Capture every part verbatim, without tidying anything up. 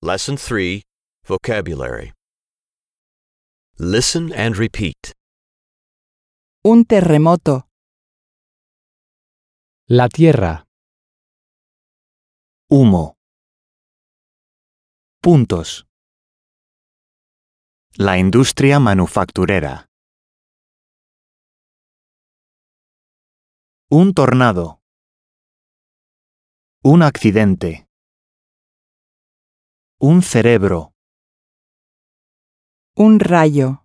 Lesson three, Vocabulary. Listen and repeat. Un terremoto. La tierra. Humo. Puntos. La industria manufacturera. Un tornado. Un accidente. Un cerebro. Un rayo.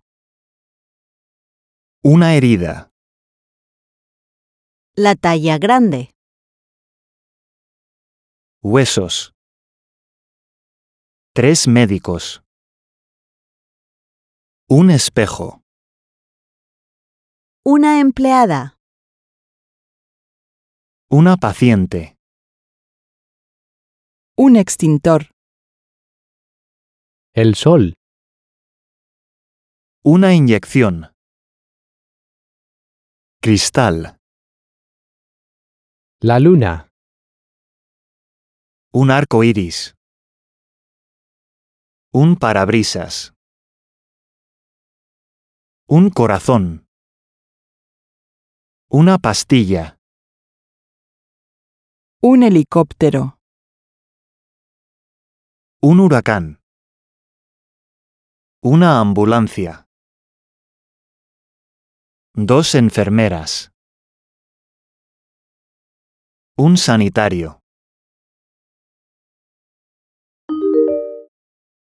Una herida. La talla grande. Huesos. Tres médicos. Un espejo. Una empleada. Una paciente. Un extintor. El sol. Una inyección. Cristal. La luna. Un arco iris. Un parabrisas. Un corazón. Una pastilla. Un helicóptero. Un huracán. Una ambulancia. Dos enfermeras. Un sanitario.